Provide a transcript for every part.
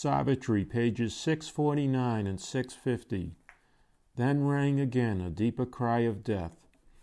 Savitri, pages 649 and 650. Then rang again a deeper cry of death,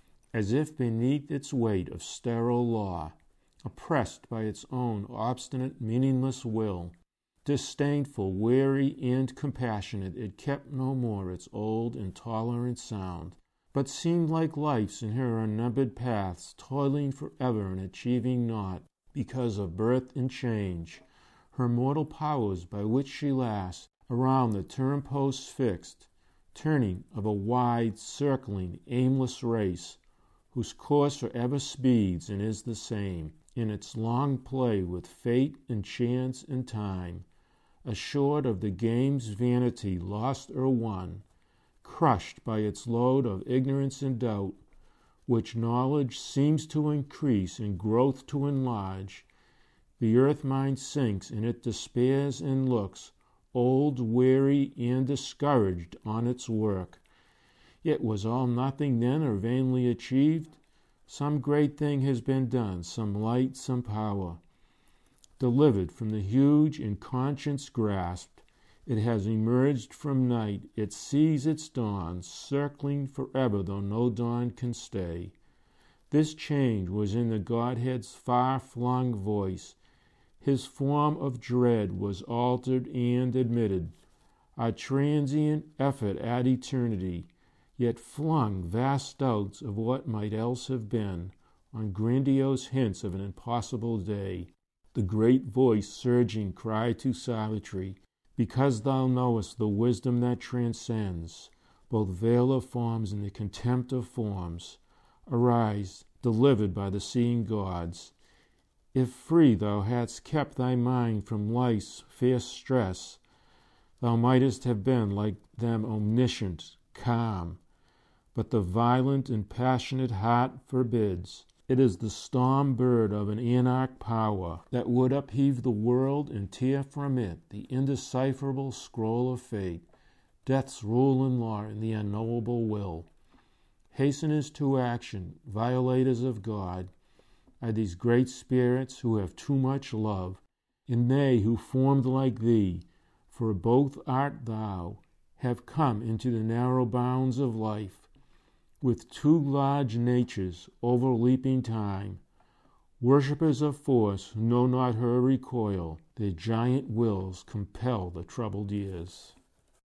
as if beneath its weight of sterile law, oppressed by its own obstinate, meaningless will. Disdainful, weary, and compassionate, it kept no more its old intolerant sound, but seemed like life's in her unnumbered paths, toiling forever and achieving naught, because of birth and change. Her mortal powers by which she lasts, around the term-posts fixed, turning of a wide, circling, aimless race, whose course forever speeds and is the same, in its long play with fate and chance and time, assured of the game's vanity lost or won, crushed by its load of ignorance and doubt, which knowledge seems to increase and growth to enlarge. The earth mind sinks, and it despairs and looks, old, weary, and discouraged, on its work. Yet was all nothing then, or vainly achieved? Some great thing has been done, some light, some power. Delivered from the huge and conscience grasped, it has emerged from night, it sees its dawn, circling forever, though no dawn can stay. This change was in the Godhead's far-flung voice. His form of dread was altered and admitted, a transient effort at eternity, yet flung vast doubts of what might else have been, on grandiose hints of an impossible day. The great voice surging cried to Savitri, because thou knowest the wisdom that transcends both veil of forms and the contempt of forms, arise, delivered by the seeing gods. If free thou hadst kept thy mind from life's fierce stress, thou mightest have been like them omniscient, calm. But the violent and passionate heart forbids. It is the storm bird of an anarch power that would upheave the world and tear from it the indecipherable scroll of fate, death's rule and law, and the unknowable will. Hasteners to action, violators of God, are these great spirits who have too much love, and they who formed like thee, for both art thou, have come into the narrow bounds of life, with too large natures overleaping time, worshippers of force who know not her recoil, their giant wills compel the troubled years.